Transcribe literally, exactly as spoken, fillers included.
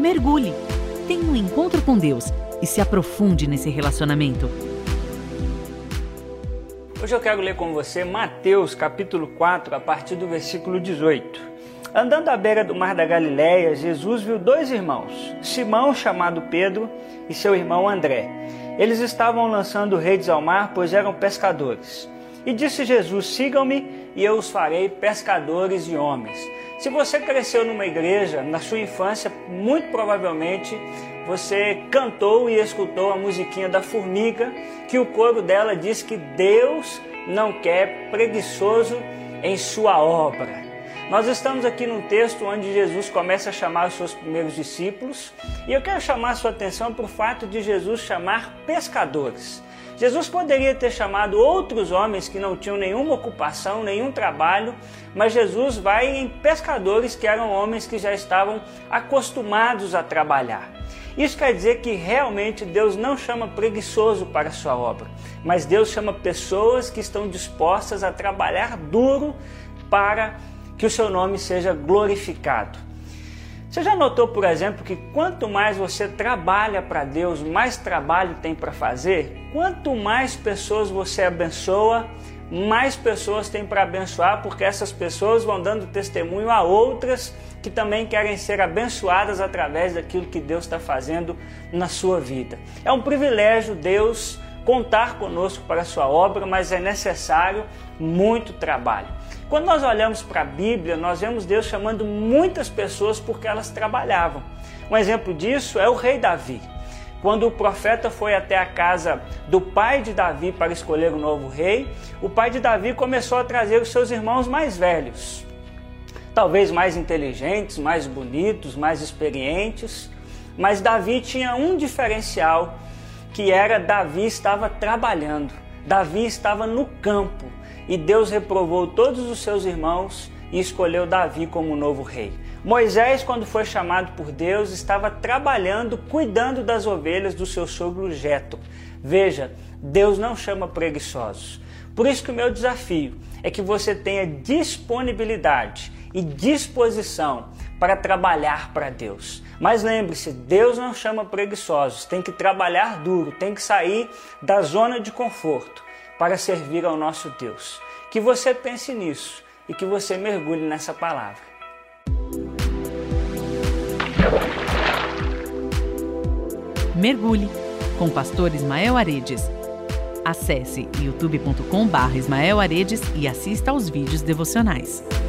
mergulhe, tenha um encontro com Deus e se aprofunde nesse relacionamento. Hoje eu quero ler com você Mateus capítulo quatro, a partir do versículo dezoito. Andando à beira do mar da Galileia, Jesus viu dois irmãos, Simão, chamado Pedro, e seu irmão André. Eles estavam lançando redes ao mar, pois eram pescadores. E disse Jesus: sigam-me e eu os farei pescadores de homens. Se você cresceu numa igreja, na sua infância, muito provavelmente você cantou e escutou a musiquinha da formiga, que o coro dela diz que Deus não quer preguiçoso em sua obra. Nós estamos aqui num texto onde Jesus começa a chamar os seus primeiros discípulos, e eu quero chamar a sua atenção para o fato de Jesus chamar pescadores. Jesus poderia ter chamado outros homens que não tinham nenhuma ocupação, nenhum trabalho, mas Jesus vai em pescadores que eram homens que já estavam acostumados a trabalhar. Isso quer dizer que realmente Deus não chama preguiçoso para a sua obra, mas Deus chama pessoas que estão dispostas a trabalhar duro para que o seu nome seja glorificado. Você já notou, por exemplo, que quanto mais você trabalha para Deus, mais trabalho tem para fazer? Quanto mais pessoas você abençoa, mais pessoas tem para abençoar, porque essas pessoas vão dando testemunho a outras que também querem ser abençoadas através daquilo que Deus está fazendo na sua vida. É um privilégio Deus contar conosco para a sua obra, mas é necessário muito trabalho. Quando nós olhamos para a Bíblia, nós vemos Deus chamando muitas pessoas porque elas trabalhavam. Um exemplo disso é o rei Davi. Quando o profeta foi até a casa do pai de Davi para escolher o novo rei, o pai de Davi começou a trazer os seus irmãos mais velhos, talvez mais inteligentes, mais bonitos, mais experientes, mas Davi tinha um diferencial, que era Davi estava trabalhando, Davi estava no campo, e Deus reprovou todos os seus irmãos e escolheu Davi como novo rei. Moisés, quando foi chamado por Deus, estava trabalhando, cuidando das ovelhas do seu sogro Jetro. Veja, Deus não chama preguiçosos. Por isso que o meu desafio é que você tenha disponibilidade e disposição para trabalhar para Deus. Mas lembre-se, Deus não chama preguiçosos, tem que trabalhar duro, tem que sair da zona de conforto para servir ao nosso Deus. Que você pense nisso e que você mergulhe nessa palavra. Mergulhe com o pastor Ismael Aredes. Acesse youtube ponto com barra Ismael Aredes e assista aos vídeos devocionais.